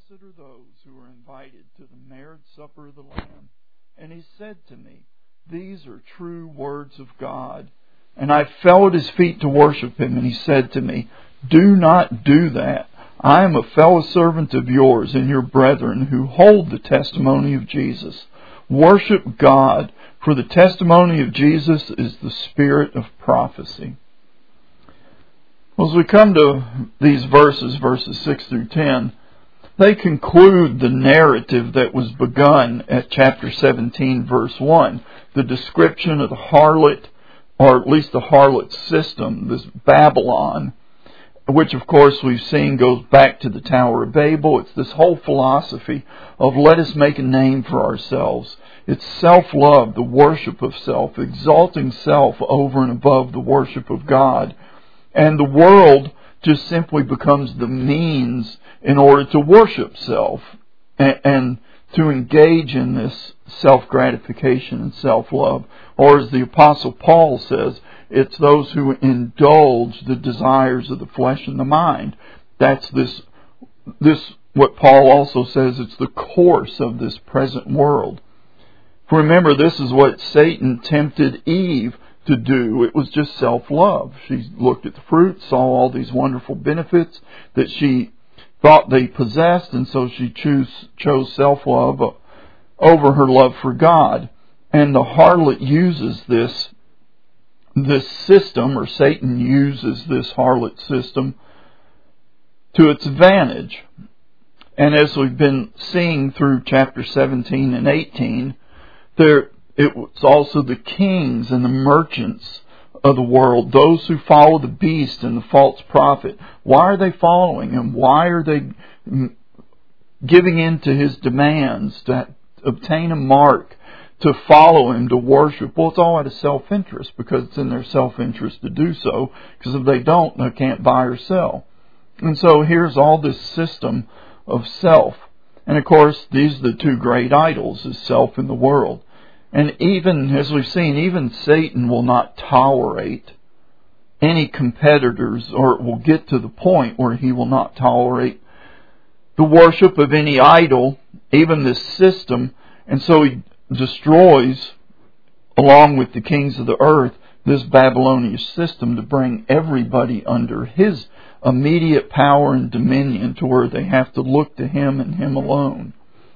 Blessed are those who are invited to the marriage supper of the Lamb. And he said to me, These are true words of God. And I fell at his feet to worship him, and he said to me, Do not do that. I am a fellow servant of yours and your brethren who hold the testimony of Jesus. Worship God, for the testimony of Jesus is the spirit of prophecy. As we come to these verses 6 through 10, they conclude the narrative that was begun at chapter 17, verse 1. The description of the harlot, or at least the harlot system, this Babylon, which of course we've seen goes back to the Tower of Babel. It's this whole philosophy of let us make a name for ourselves. It's self-love, the worship of self, exalting self over and above the worship of God. And the world just simply becomes the means in order to worship self and to engage in this self-gratification and self-love. Or as the Apostle Paul says, it's those who indulge the desires of the flesh and the mind. That's this what Paul also says, it's the course of this present world. Remember, this is what Satan tempted Eve to do. It was just self-love. She looked at the fruit, saw all these wonderful benefits that she thought they possessed, and so she chose self-love over her love for God. And the harlot uses this system, or Satan uses this harlot system to its advantage. And as we've been seeing through chapter 17 and 18, it was also the kings and the merchants of the world, those who follow the beast and the false prophet. Why are they following him? Why are they giving in to his demands to obtain a mark, to follow him, to worship? Well, it's all out of self-interest, because it's in their self-interest to do so, because if they don't, they can't buy or sell. And so here's all this system of self. And of course, these are the two great idols, is self and the world. And even, as we've seen, even Satan will not tolerate any competitors, or it will get to the point where he will not tolerate the worship of any idol, even this system. And so he destroys, along with the kings of the earth, this Babylonian system to bring everybody under his immediate power and dominion, to where they have to look to him and him alone.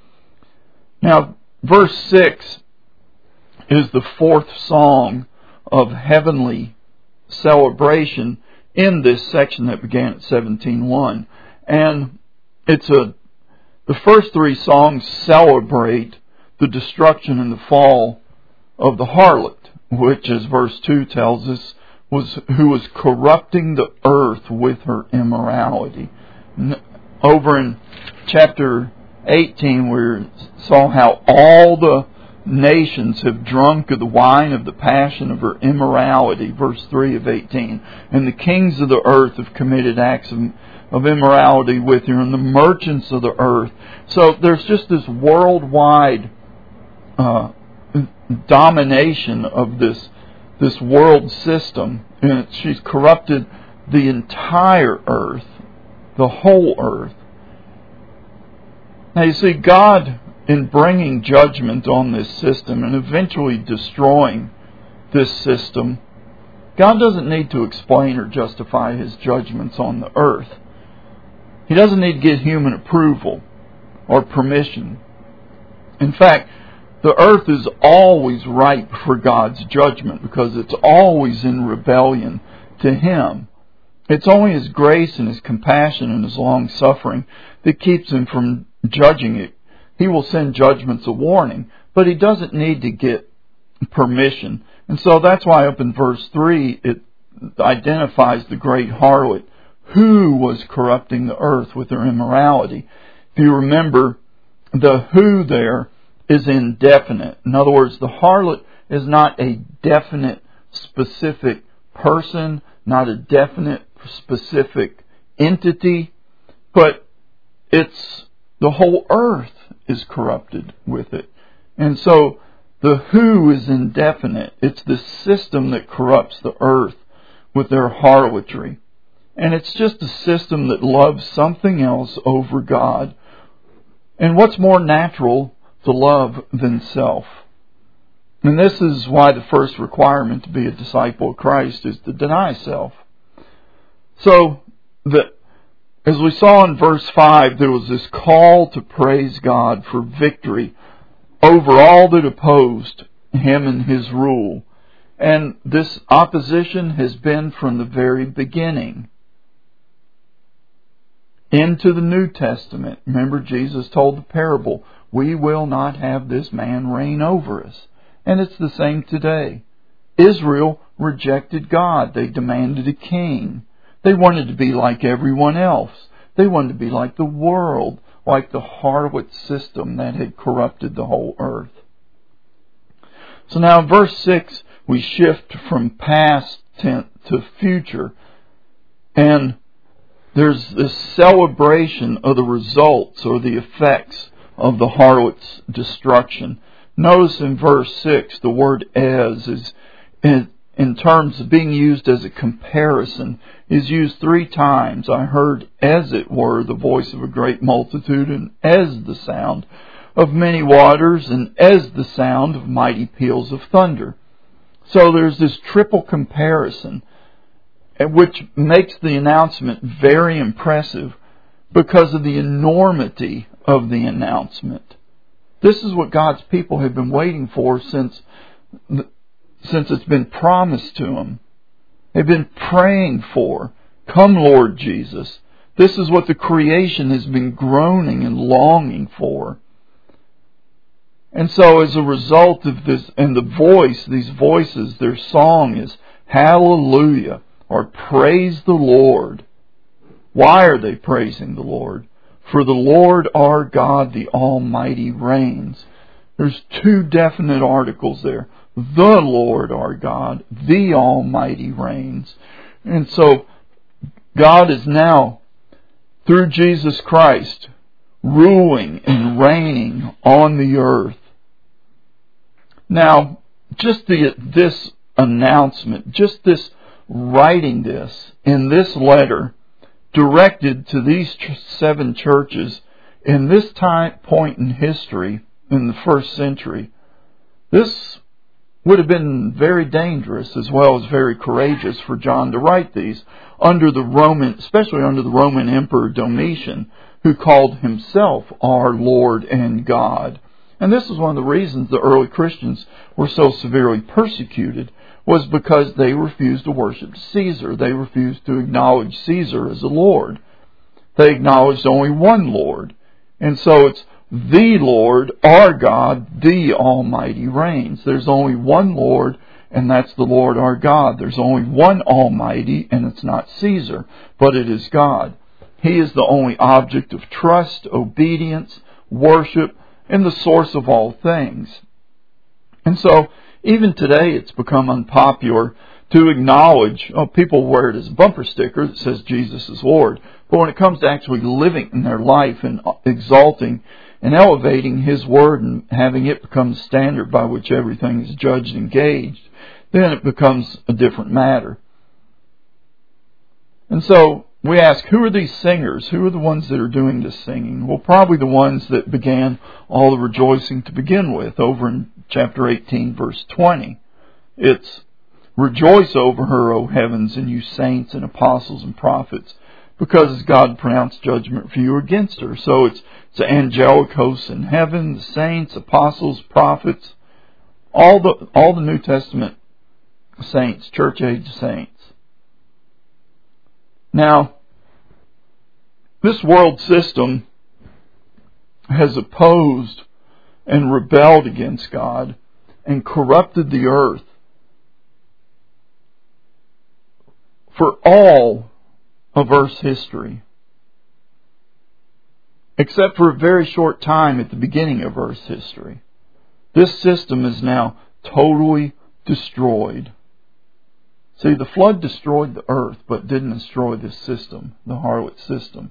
Now, verse 6 is the fourth song of heavenly celebration in this section that began at 17:1. And the first three songs celebrate the destruction and the fall of the harlot, which, as verse 2 tells us, who was corrupting the earth with her immorality. Over in chapter 18, we saw how all the nations have drunk of the wine of the passion of her immorality, verse 3 of 18. And the kings of the earth have committed acts of immorality with her, and the merchants of the earth. So there's just this worldwide domination of this world system. And she's corrupted the entire earth, the whole earth. Now you see, God, in bringing judgment on this system and eventually destroying this system, God doesn't need to explain or justify His judgments on the earth. He doesn't need to get human approval or permission. In fact, the earth is always ripe for God's judgment because it's always in rebellion to Him. It's only His grace and His compassion and His long-suffering that keeps Him from judging it. He will send judgments of warning, but He doesn't need to get permission. And so that's why up in verse 3 it identifies the great harlot who was corrupting the earth with her immorality. If you remember, the who there is indefinite. In other words, the harlot is not a definite, specific person, not a definite, specific entity, but it's the whole earth is corrupted with it. And so the who is indefinite. It's the system that corrupts the earth with their harlotry. And it's just a system that loves something else over God, And what's more natural to love than self? And this is why the first requirement to be a disciple of Christ is to deny self. So, as we saw in verse 5, there was this call to praise God for victory over all that opposed Him and His rule. And this opposition has been from the very beginning. Into the New Testament, remember Jesus told the parable, we will not have this man reign over us. And it's the same today. Israel rejected God. They demanded a king. They wanted to be like everyone else. They wanted to be like the world, like the Harlot system that had corrupted the whole earth. So now in verse 6, we shift from past tense to future. And there's this celebration of the results or the effects of the harlot's destruction. Notice in verse 6, the word as is, in terms of being used as a comparison, is used 3 times. I heard, as it were, the voice of a great multitude, and as the sound of many waters, and as the sound of mighty peals of thunder. So there's this triple comparison, which makes the announcement very impressive because of the enormity of the announcement. This is what God's people have been waiting for since it's been promised to them. They've been praying for. Come, Lord Jesus. This is what the creation has been groaning and longing for. And so as a result of this, and these voices, their song is Hallelujah, or Praise the Lord. Why are they praising the Lord? For the Lord our God, the Almighty, reigns. There's 2 definite articles there. The Lord our God, the Almighty, reigns. And so God is now, through Jesus Christ, ruling and reigning on the earth. Now, just this announcement, just this writing this in this letter, directed to these 7 churches in this point in history, in the 1st century, this would have been very dangerous as well as very courageous for John to write these especially under the Roman Emperor Domitian, who called himself our Lord and God. And this is one of the reasons the early Christians were so severely persecuted, was because they refused to worship Caesar. They refused to acknowledge Caesar as a Lord. They acknowledged only one Lord. And so it's the Lord, our God, the Almighty, reigns. There's only one Lord, and that's the Lord our God. There's only one Almighty, and it's not Caesar, but it is God. He is the only object of trust, obedience, worship, and the source of all things. And so, even today, it's become unpopular to acknowledge, people wear it as a bumper sticker that says Jesus is Lord. But when it comes to actually living in their life and exalting and elevating His Word and having it become the standard by which everything is judged and gauged, then it becomes a different matter. And so, we ask, who are these singers? Who are the ones that are doing this singing? Well, probably the ones that began all the rejoicing to begin with, over in chapter 18, verse 20. It's, rejoice over her, O heavens, and you saints and apostles and prophets, because God pronounced judgment for you against her. So it's the angelic hosts in heaven, the saints, apostles, prophets, all the New Testament saints, church age saints. Now, this world system has opposed and rebelled against God and corrupted the earth for all of Earth's history, except for a very short time at the beginning of Earth's history. This system is now totally destroyed. See, the flood destroyed the earth, but didn't destroy this system, the harlot system.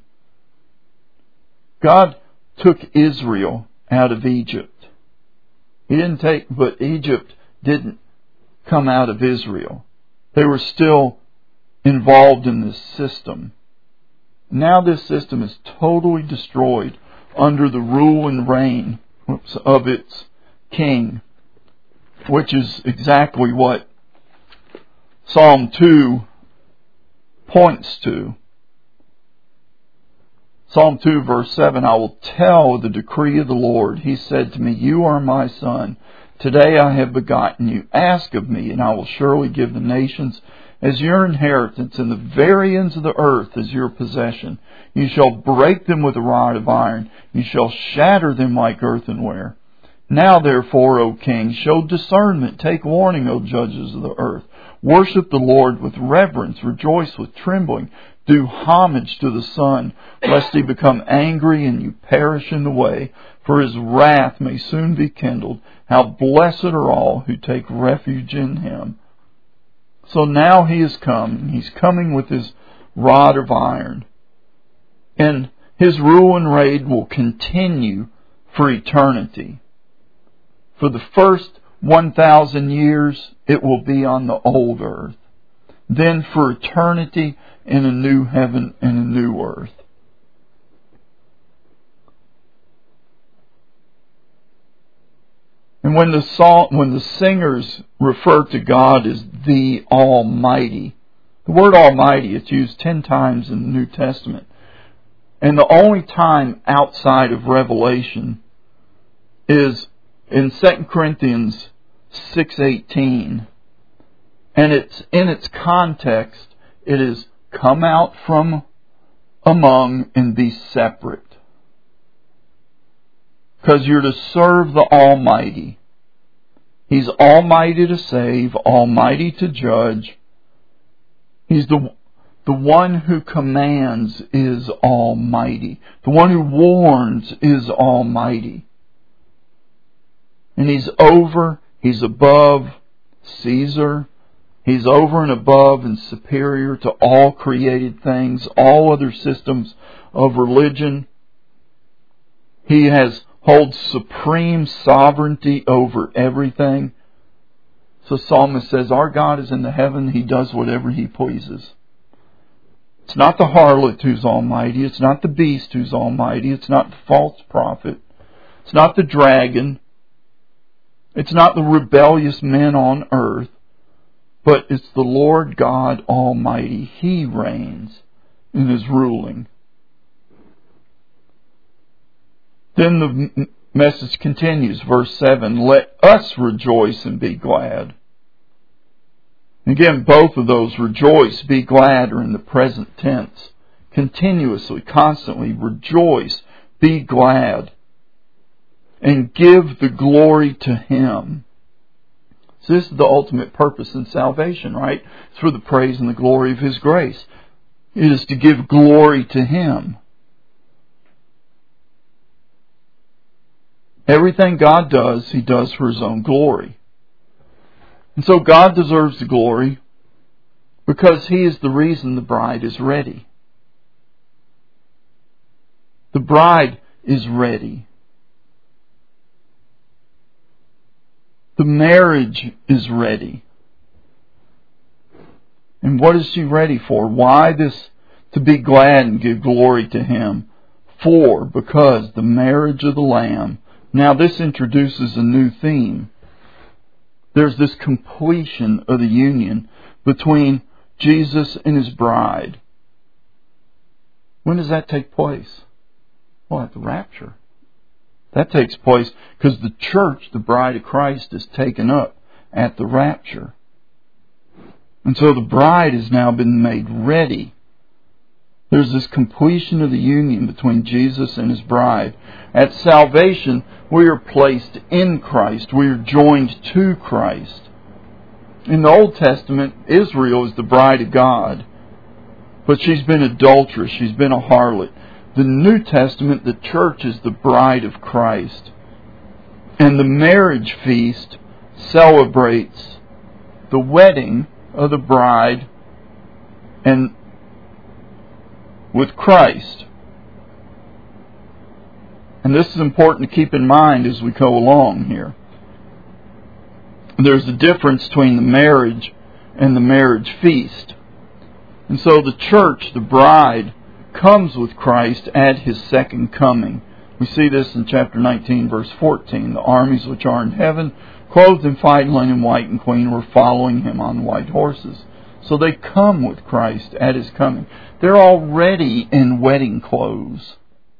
God took Israel out of Egypt. But Egypt didn't come out of Israel. They were still involved in this system. Now this system is totally destroyed under the rule and reign of its king, which is exactly what Psalm 2 points to. Psalm 2 verse 7, I will tell the decree of the Lord. He said to me, you are my son. Today I have begotten you. Ask of me, and I will surely give the nations as your inheritance, and the very ends of the earth as your possession. You shall break them with a rod of iron. You shall shatter them like earthenware. Now therefore, O king, show discernment. Take warning, O judges of the earth. Worship the Lord with reverence. Rejoice with trembling. Do homage to the Son, lest he become angry and you perish in the way, for his wrath may soon be kindled. How blessed are all who take refuge in him. So now he is come. He's coming with his rod of iron. And his rule and reign will continue for eternity. For the first 1,000 years, it will be on the old earth. Then for eternity, in a new heaven and a new earth. And when the singers refer to God as the Almighty, the word Almighty is used 10 times in the New Testament. And the only time outside of Revelation is in 2 Corinthians 6:18. And it's in its context, it is come out from among and be separate. Because you're to serve the Almighty. He's almighty to save, almighty to judge. He's the one who commands is almighty. The one who warns is almighty. And he's over, he's above Caesar. He's over and above and superior to all created things, all other systems of religion. He holds supreme sovereignty over everything. So Psalmist says, our God is in the heaven. He does whatever He pleases. It's not the harlot who's almighty. It's not the beast who's almighty. It's not the false prophet. It's not the dragon. It's not the rebellious men on earth. But it's the Lord God Almighty. He reigns in His ruling. Then the message continues, verse 7, let us rejoice and be glad. Again, both of those, rejoice, be glad, are in the present tense. Continuously, constantly, rejoice, be glad, and give the glory to Him. So this is the ultimate purpose in salvation, right? It's for the praise and the glory of His grace. It is to give glory to Him. Everything God does, He does for His own glory. And so God deserves the glory because He is the reason the bride is ready. The bride is ready. The marriage is ready. And what is she ready for? Why this? To be glad and give glory to Him. Because the marriage of the Lamb. Now this introduces a new theme. There's this completion of the union between Jesus and His bride. When does that take place? Well, at the rapture. That takes place because the church, the bride of Christ, is taken up at the rapture. And so the bride has now been made ready. There's this completion of the union between Jesus and His bride. At salvation, we are placed in Christ. We are joined to Christ. In the Old Testament, Israel is the bride of God. But she's been adulterous. She's been a harlot. The New Testament, the church is the bride of Christ. And the marriage feast celebrates the wedding of the bride and with Christ. And this is important to keep in mind as we go along here. There's a difference between the marriage and the marriage feast. And so the church, the bride, comes with Christ at His second coming. We see this in chapter 19, verse 14. The armies which are in heaven, clothed in fine linen, white and clean, were following him on white horses. So they come with Christ at his coming. They're already in wedding clothes.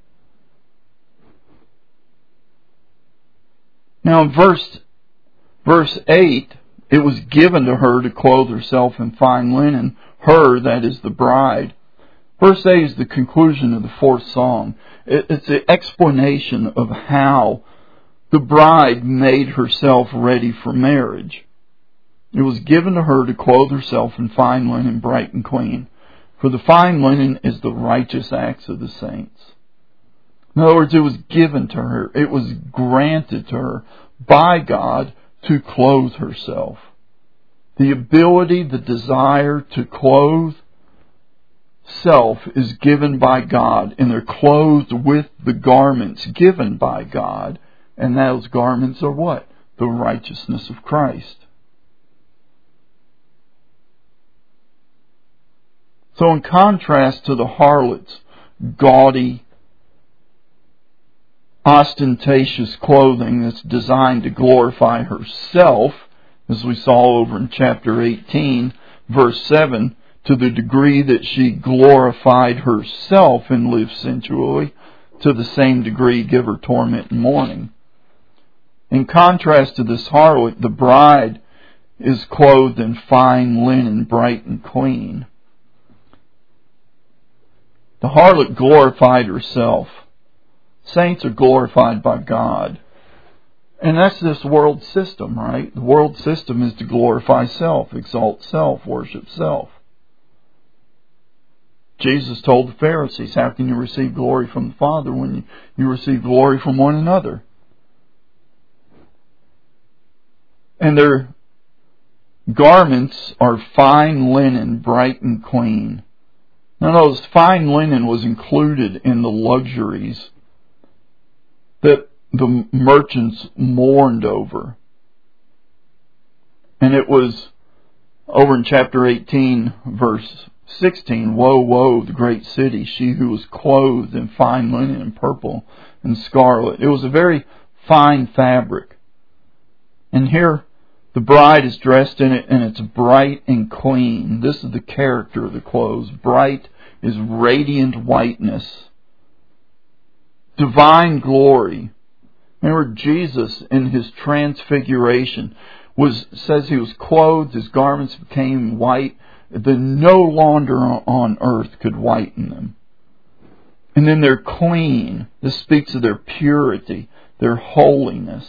Now in verse 8, it was given to her to clothe herself in fine linen, her, that is the bride. Verse 8 is the conclusion of the fourth song. It's an explanation of how the bride made herself ready for marriage. It was given to her to clothe herself in fine linen, bright and clean. For the fine linen is the righteous acts of the saints. In other words, it was given to her. It was granted to her by God to clothe herself. The ability, the desire to clothe self is given by God, and they're clothed with the garments given by God. And those garments are what? The righteousness of Christ. So in contrast to the harlot's gaudy, ostentatious clothing that's designed to glorify herself, as we saw over in chapter 18, verse 7, to the degree that she glorified herself and lived sensually, to the same degree give her torment and mourning. In contrast to this harlot, the bride is clothed in fine linen, bright and clean. The harlot glorified herself. Saints are glorified by God. And that's this world system, right? The world system is to glorify self, exalt self, worship self. Jesus told the Pharisees, how can you receive glory from the Father when you receive glory from one another? And their garments are fine linen, bright and clean. Now notice, fine linen was included in the luxuries that the merchants mourned over. And it was over in chapter 18, verse 16, woe, woe, the great city, she who was clothed in fine linen and purple and scarlet. It was a very fine fabric. And here the bride is dressed in it, and it's bright and clean. This is the character of the clothes. Bright is radiant whiteness. Divine glory. Remember, Jesus in his transfiguration says he was clothed, his garments became white, that no longer on earth could whiten them. And then they're clean. This speaks of their purity, their holiness.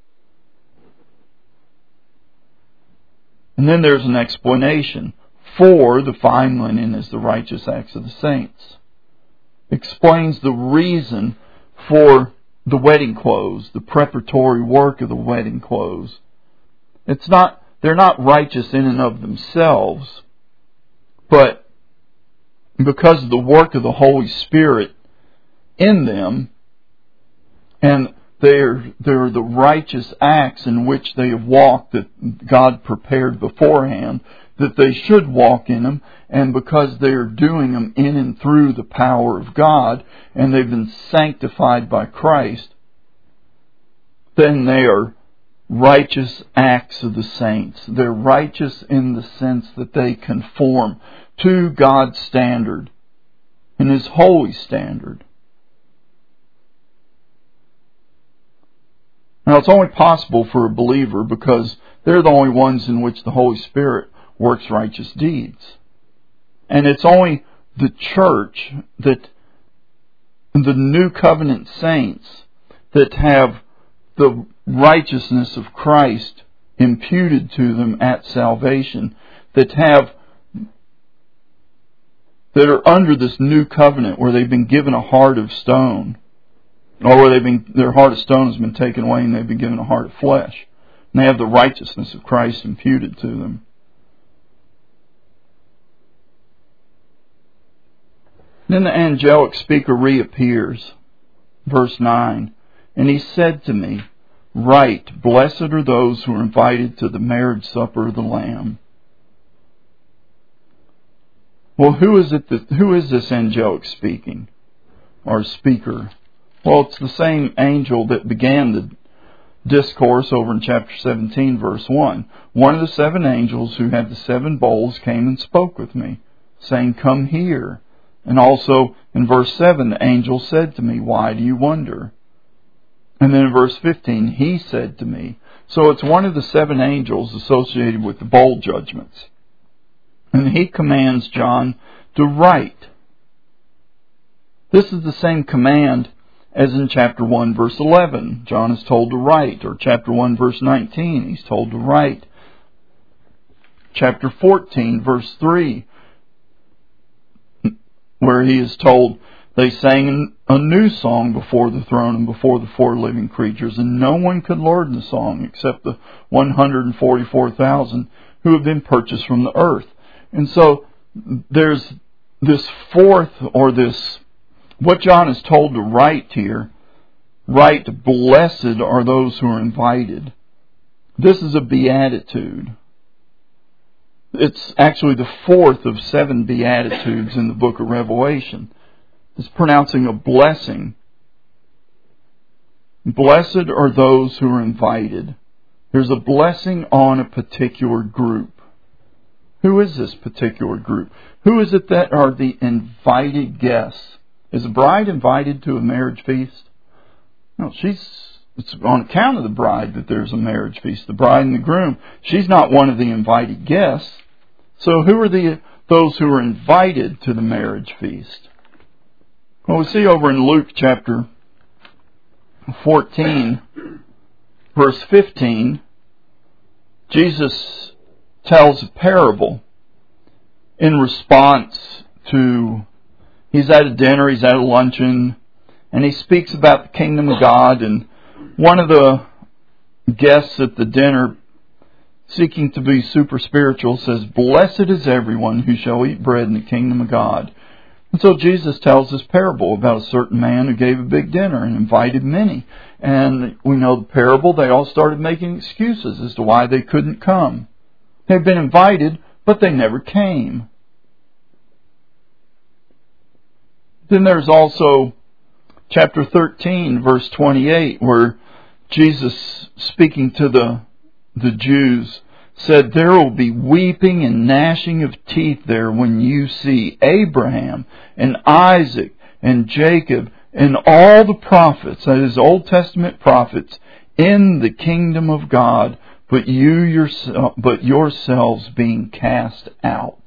And then there's an explanation. For the fine linen is the righteous acts of the saints. Explains the reason for the wedding clothes, the preparatory work of the wedding clothes. They're not righteous in and of themselves, but because of the work of the Holy Spirit in them, and they're the righteous acts in which they have walked that God prepared beforehand, that they should walk in them, and because they are doing them in and through the power of God, and they've been sanctified by Christ, then they are righteous acts of the saints. They're righteous in the sense that they conform to God's standard and His holy standard. Now, it's only possible for a believer because they're the only ones in which the Holy Spirit works righteous deeds. And it's only the church, that the new covenant saints, that have the righteousness of Christ imputed to them at salvation, that are under this new covenant where they've been given a heart of stone, or where their heart of stone has been taken away and they've been given a heart of flesh. And they have the righteousness of Christ imputed to them. Then the angelic speaker reappears. Verse 9. And he said to me, Write, blessed are those who are invited to the marriage supper of the Lamb. Well, who is this angelic speaking? Or speaker? Well, it's the same angel that began the discourse over in chapter 17, verse 1. One of the 7 angels who had the 7 bowls came and spoke with me, saying, "Come here." And also in verse 7, the angel said to me, "Why do you wonder?" And then in verse 15, he said to me. So it's one of the 7 angels associated with the bowl judgments. And he commands John to write. This is the same command as in chapter 1, verse 11. John is told to write. Or chapter 1, verse 19, he's told to write. Chapter 14, verse 3, where he is told, they sang a new song before the throne and before the 4 living creatures, and no one could learn the song except the 144,000 who have been purchased from the earth. And so there's this fourth, or this, what John is told to write here, write, "Blessed are those who are invited." This is a beatitude. It's actually the 4th of 7 beatitudes in the book of Revelation. It's pronouncing a blessing. Blessed are those who are invited. There's a blessing on a particular group. Who is this particular group? Who is it that are the invited guests? Is the bride invited to a marriage feast? No, it's on account of the bride that there's a marriage feast. The bride and the groom. She's not one of the invited guests. So who are those who are invited to the marriage feast? Well, we see over in Luke chapter 14, verse 15, Jesus tells a parable in response to, he's at a dinner, he's at a luncheon, and he speaks about the kingdom of God, and one of the guests at the dinner, seeking to be super spiritual, says, "Blessed is everyone who shall eat bread in the kingdom of God." And so Jesus tells this parable about a certain man who gave a big dinner and invited many. And we know the parable, they all started making excuses as to why they couldn't come. They'd been invited, but they never came. Then there's also chapter 13, verse 28, where Jesus, speaking to the Jews, said, "There will be weeping and gnashing of teeth there when you see Abraham and Isaac and Jacob and all the prophets," that is, Old Testament prophets, "in the kingdom of God, but yourselves being cast out."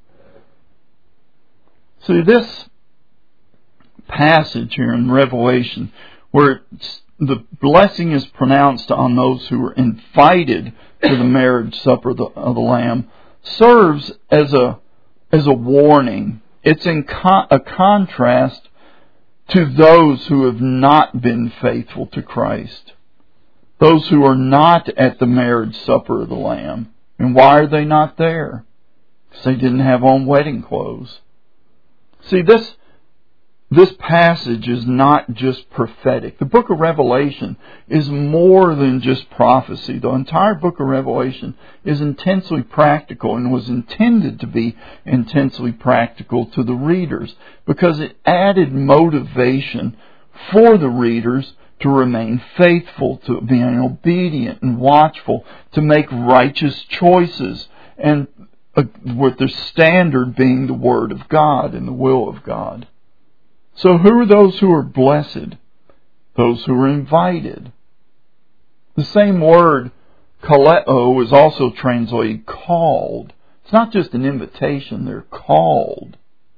See, this passage here in Revelation, where the blessing is pronounced on those who are invited to the marriage supper of the Lamb, serves as a warning. It's in a contrast to those who have not been faithful to Christ. Those who are not at the marriage supper of the Lamb. And why are they not there? Because they didn't have on wedding clothes. See, this passage is not just prophetic. The book of Revelation is more than just prophecy. The entire book of Revelation is intensely practical and was intended to be intensely practical to the readers because it added motivation for the readers to remain faithful, to being obedient and watchful, to make righteous choices, and with the standard being the Word of God and the will of God. So who are those who are blessed? Those who are invited. The same word, kaleo, is also translated called. It's not just an invitation, they're called.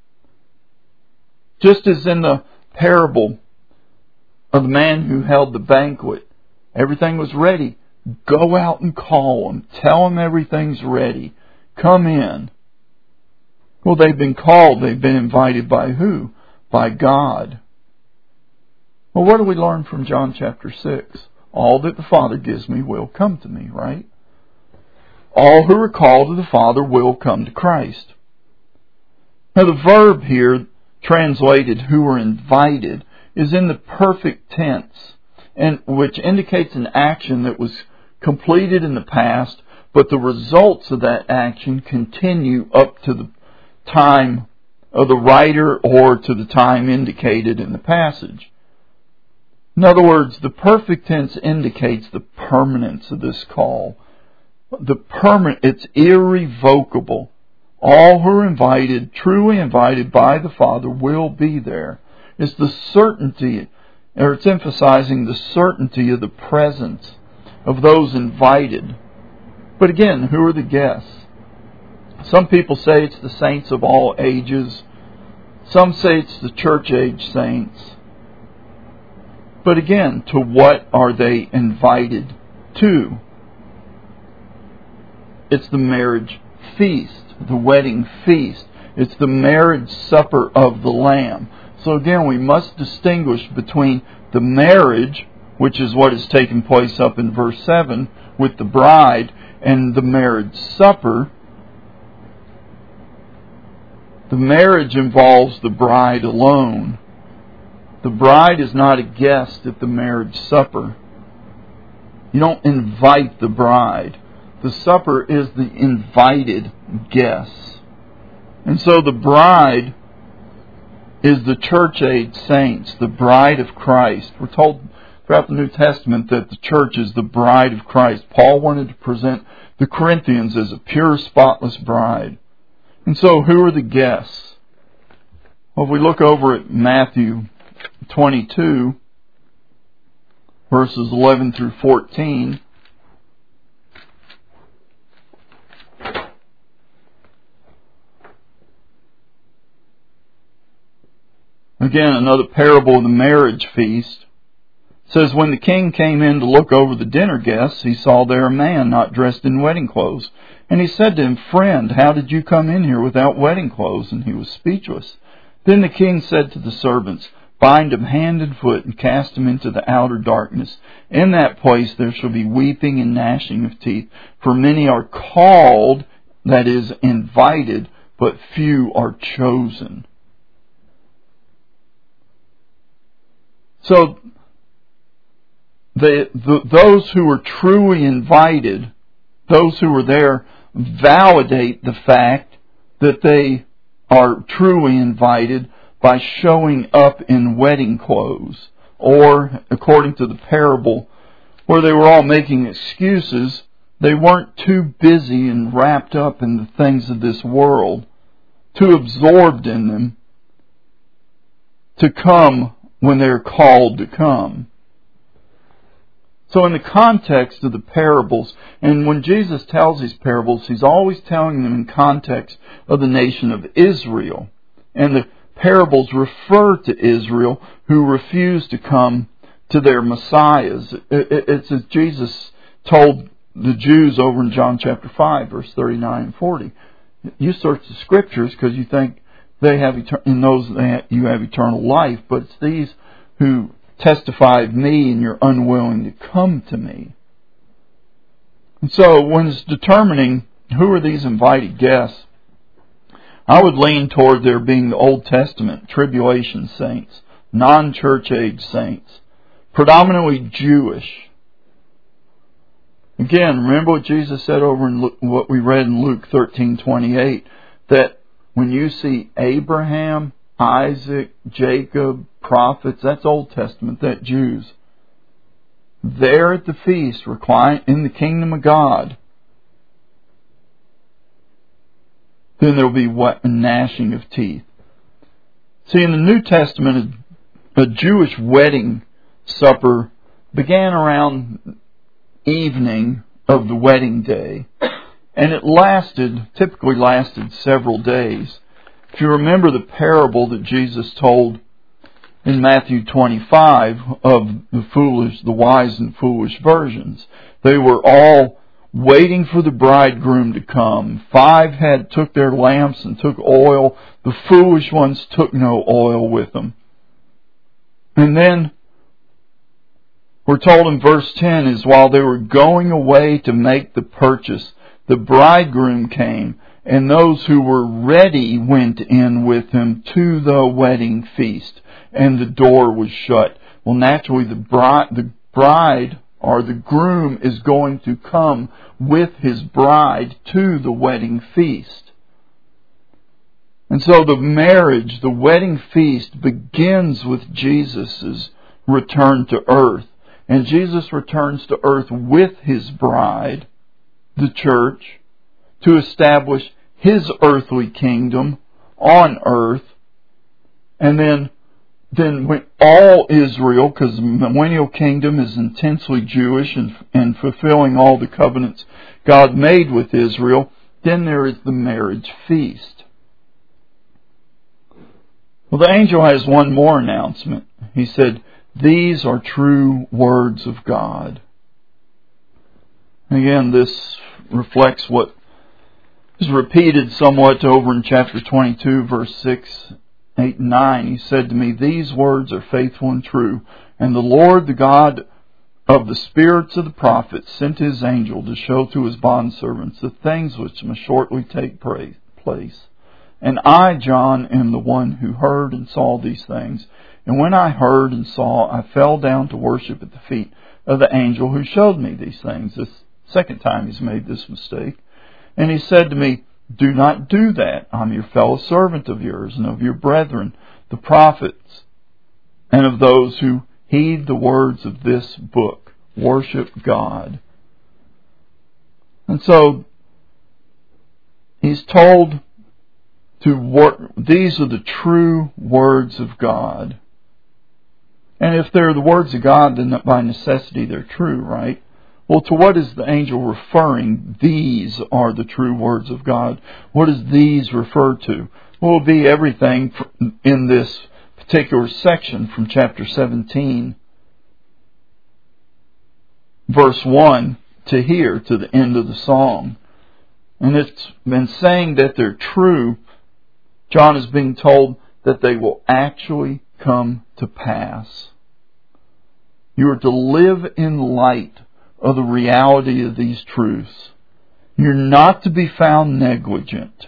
Just as in the parable of the man who held the banquet, everything was ready. Go out and call them. Tell them everything's ready. Come in. Well, they've been called. They've been invited by who? By God. Well, what do we learn from John chapter 6? All that the Father gives me will come to me, right? All who are called to the Father will come to Christ. Now the verb here, translated who are invited, is in the perfect tense, and which indicates an action that was completed in the past, but the results of that action continue up to the time of the writer or to the time indicated in the passage. In other words, the perfect tense indicates the permanence of this call. It's irrevocable. All who are invited, truly invited by the Father, will be there. It's the certainty, or it's emphasizing the certainty of the presence of those invited. But again, who are the guests? Some people say it's the saints of all ages. Some say it's the church-age saints. But again, to what are they invited to? It's the marriage feast, the wedding feast. It's the marriage supper of the Lamb. So again, we must distinguish between the marriage, which is what is taking place up in verse 7 with the bride, and the marriage supper. The marriage involves the bride alone. The bride is not a guest at the marriage supper. You don't invite the bride. The supper is the invited guests. And so the bride is the church-age saints, the bride of Christ. We're told throughout the New Testament that the church is the bride of Christ. Paul wanted to present the Corinthians as a pure, spotless bride. And so who are the guests? Well, if we look over at Matthew 22, verses 11 through 14, again, another parable of the marriage feast. It says, when the king came in to look over the dinner guests, he saw there a man not dressed in wedding clothes. And he said to him, Friend, how did you come in here without wedding clothes? And he was speechless. Then the king said to the servants, Bind him hand and foot and cast him into the outer darkness. In that place there shall be weeping and gnashing of teeth. For many are called, that is, invited, but few are chosen. So, those who are truly invited, those who are there, validate the fact that they are truly invited by showing up in wedding clothes. Or, according to the parable, where they were all making excuses, they weren't too busy and wrapped up in the things of this world, too absorbed in them, to come when they're called to come. So in the context of the parables, and when Jesus tells these parables, He's always telling them in context of the nation of Israel. And the parables refer to Israel who refused to come to their messiahs. It's as Jesus told the Jews over in John chapter 5, verse 39 and 40. You search the Scriptures because you think they have in those you have eternal life, but it's these who testify of me and you're unwilling to come to me. And so when it's determining who are these invited guests, I would lean toward there being the Old Testament tribulation saints, non-church age saints, predominantly Jewish. Again, remember what Jesus said over in what we read in Luke 13:28, that when you see Abraham, Isaac, Jacob, prophets, that's Old Testament, that's Jews, there at the feast, recline in the kingdom of God, then there will be gnashing of teeth. See, in the New Testament, a Jewish wedding supper began around evening of the wedding day, and it typically lasted several days. If you remember the parable that Jesus told in Matthew 25 of the wise and foolish virgins, they were all waiting for the bridegroom to come. 5 took their lamps and took oil. The foolish ones took no oil with them. And then we're told in verse 10 is while they were going away to make the purchase, the bridegroom came, and those who were ready went in with him to the wedding feast, and the door was shut. Well, naturally, the bride or the groom is going to come with his bride to the wedding feast. And so the wedding feast begins with Jesus' returned to earth. And Jesus returns to earth with His bride, the church, to establish His earthly kingdom on earth. And then when all Israel, because the millennial kingdom is intensely Jewish and fulfilling all the covenants God made with Israel, then there is the marriage feast. Well, the angel has one more announcement. He said, "These are true words of God." Again, this reflects what is repeated somewhat over in chapter 22, verse 6, 8, and 9. He said to me, "These words are faithful and true, and the Lord, the God of the spirits of the prophets, sent His angel to show to His bondservants the things which must shortly take place. And I, John, am the one who heard and saw these things. And when I heard and saw, I fell down to worship at the feet of the angel who showed me these things." This second time he's made this mistake. And he said to me, "Do not do that. I'm your fellow servant of yours and of your brethren, the prophets, and of those who heed the words of this book. Worship God." And so he's told these are the true words of God. And if they're the words of God, then by necessity they're true, right? Well, to what is the angel referring? These are the true words of God. What does these refer to? Well, it will be everything in this particular section from chapter 17, verse 1 to here, to the end of the song. And it's been saying that they're true. John is being told that they will actually come to pass. You are to live in light of the reality of these truths. You're not to be found negligent,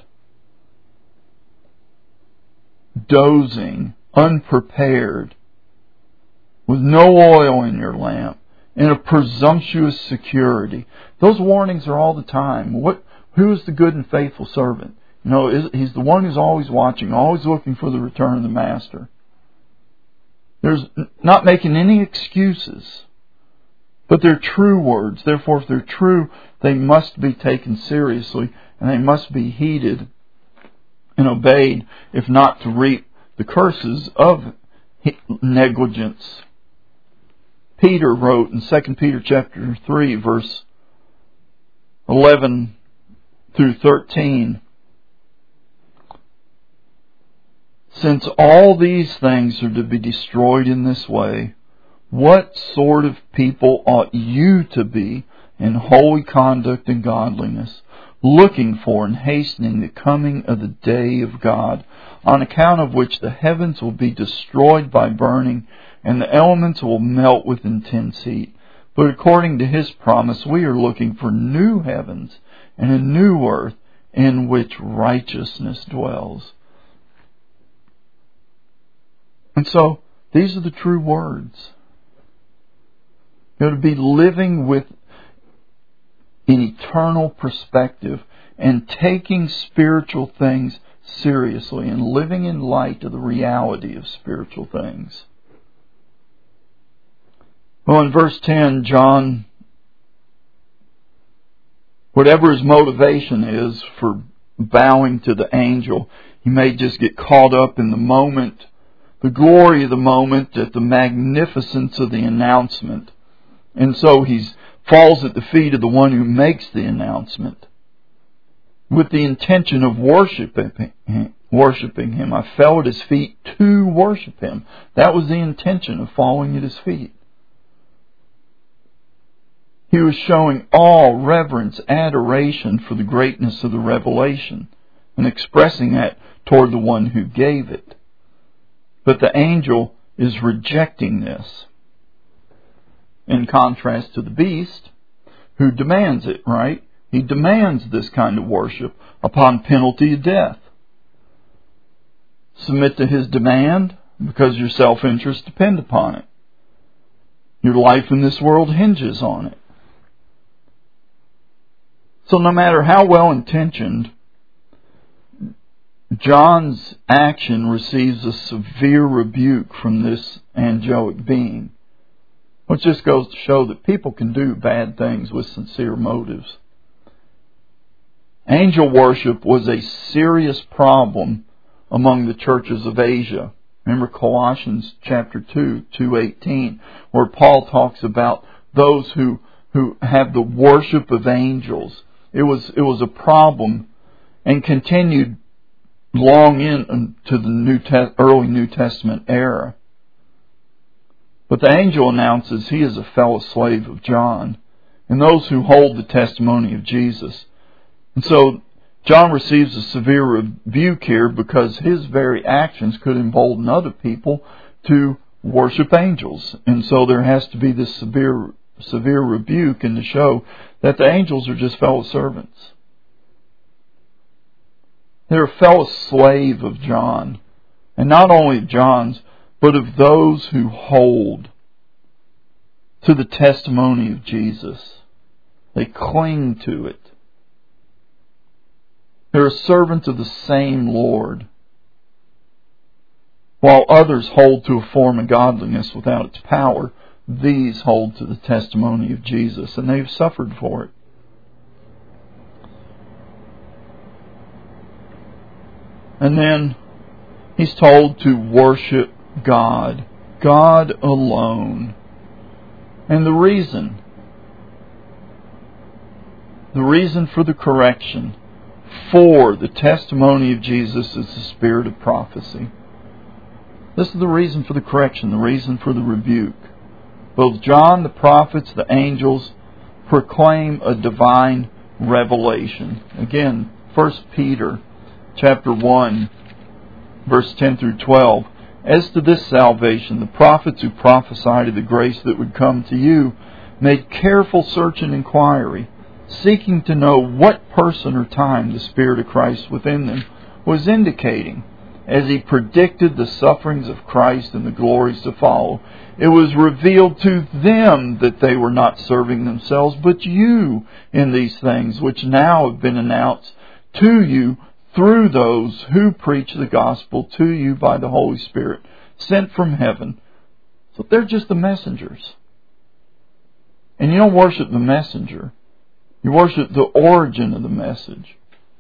dozing, unprepared, with no oil in your lamp, in a presumptuous security. Those warnings are all the time. Who is the good and faithful servant? He's the one who's always watching, always looking for the return of the master. There's not making any excuses. But they're true words. Therefore, if they're true, they must be taken seriously, and they must be heeded and obeyed, if not to reap the curses of negligence. Peter wrote in 2 Peter chapter 3, verse 11 through 13, "Since all these things are to be destroyed in this way, what sort of people ought you to be in holy conduct and godliness, looking for and hastening the coming of the day of God, on account of which the heavens will be destroyed by burning, and the elements will melt with intense heat? But according to His promise, we are looking for new heavens and a new earth in which righteousness dwells." And so, these are the true words. You're to be living with an eternal perspective and taking spiritual things seriously and living in light of the reality of spiritual things. Well, in verse 10, John, whatever his motivation is for bowing to the angel, he may just get caught up in the moment, the glory of the moment, at the magnificence of the announcement. And so he falls at the feet of the one who makes the announcement with the intention of worshiping Him. I fell at His feet to worship Him. That was the intention of falling at His feet. He was showing awe, reverence, adoration for the greatness of the revelation and expressing that toward the one who gave it. But the angel is rejecting this, in contrast to the beast, who demands it, right? He demands this kind of worship upon penalty of death. Submit to his demand because your self-interest depends upon it. Your life in this world hinges on it. So no matter how well-intentioned John's action receives a severe rebuke from this angelic being, which just goes to show that people can do bad things with sincere motives. Angel worship was a serious problem among the churches of Asia. Remember Colossians chapter 2, 2:18, where Paul talks about those who have the worship of angels. It was a problem and continued long into the early New Testament era. But the angel announces he is a fellow slave of John and those who hold the testimony of Jesus. And so John receives a severe rebuke here because his very actions could embolden other people to worship angels. And so there has to be this severe rebuke and to show that the angels are just fellow servants. They're a fellow slave of John. And not only of John's, but of those who hold to the testimony of Jesus. They cling to it. They're a servant of the same Lord. While others hold to a form of godliness without its power, these hold to the testimony of Jesus, and they've suffered for it. And then he's told to worship God, God alone. And the reason for the correction for the testimony of Jesus is the spirit of prophecy. This is the reason for the correction, the reason for the rebuke. Both John, the prophets, the angels proclaim a divine revelation. Again, 1 Peter chapter 1, verse 10 through 12. As to this salvation, the prophets who prophesied of the grace that would come to you made careful search and inquiry, seeking to know what person or time the Spirit of Christ within them was indicating. As he predicted the sufferings of Christ and the glories to follow, it was revealed to them that they were not serving themselves, but you in these things, which now have been announced to you through those who preach the gospel to you by the Holy Spirit, sent from heaven. So they're just the messengers. And you don't worship the messenger. You worship the origin of the message.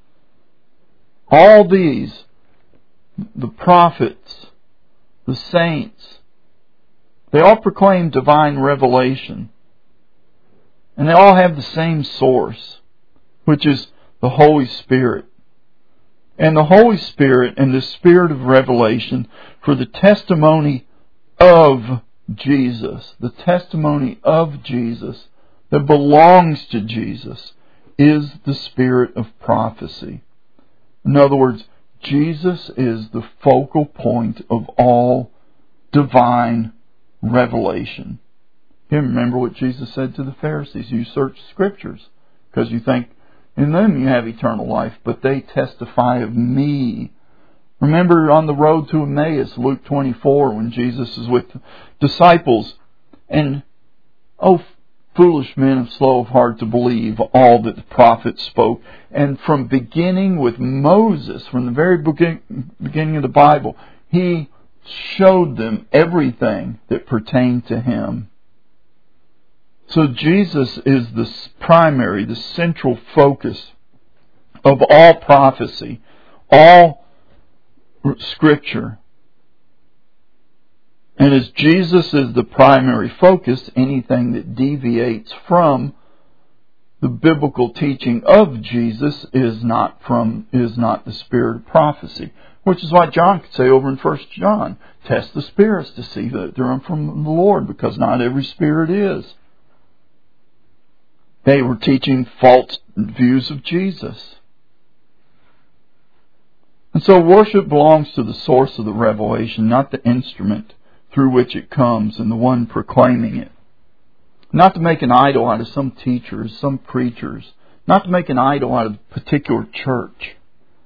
All these, the prophets, the saints, they all proclaim divine revelation. And they all have the same source, which is the Holy Spirit. And the Holy Spirit and the Spirit of revelation for the testimony of Jesus, the testimony of Jesus that belongs to Jesus, is the spirit of prophecy. In other words, Jesus is the focal point of all divine revelation. You remember what Jesus said to the Pharisees. You search Scriptures because you think in them you have eternal life, but they testify of me. Remember on the road to Emmaus, Luke 24, when Jesus is with disciples, and, oh, foolish men and slow of heart to believe all that the prophets spoke. And from beginning with Moses, from the very beginning of the Bible, he showed them everything that pertained to him. So Jesus is the primary, the central focus of all prophecy, all Scripture. And as Jesus is the primary focus, anything that deviates from the biblical teaching of Jesus is not the spirit of prophecy. Which is why John could say over in 1 John, test the spirits to see that they're from the Lord, because not every spirit is. They were teaching false views of Jesus. And so worship belongs to the source of the revelation, not the instrument through which it comes and the one proclaiming it. Not to make an idol out of some teachers, some preachers. Not to make an idol out of a particular church.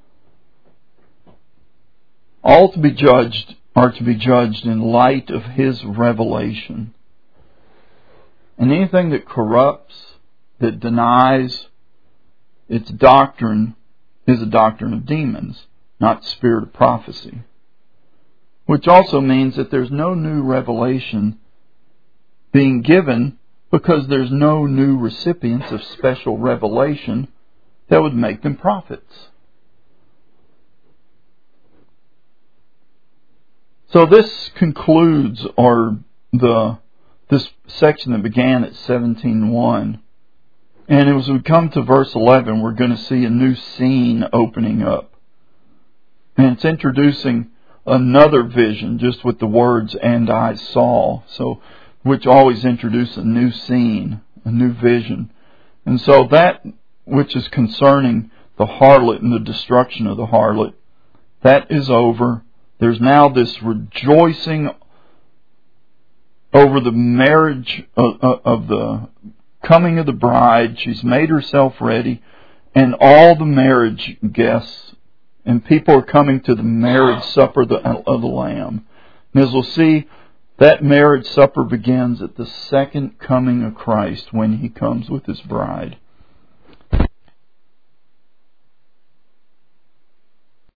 All to be judged are to be judged in light of His revelation. And anything that corrupts, that denies its doctrine, is a doctrine of demons. not the spirit of prophecy. Which also means that there's no new revelation being given because there's no new recipients of special revelation that would make them prophets. So this concludes this section that began at 17:1. And as we come to verse 11, we're going to see a new scene opening up. And it's introducing another vision, just with the words, "and I saw," so which always introduce a new scene, a new vision. And so that which is concerning the harlot and the destruction of the harlot, that is over. There's now this rejoicing over the marriage of the coming of the bride. She's made herself ready, and all the marriage guests and people are coming to the marriage supper of the Lamb. And as we'll see, that marriage supper begins at the second coming of Christ when He comes with His bride.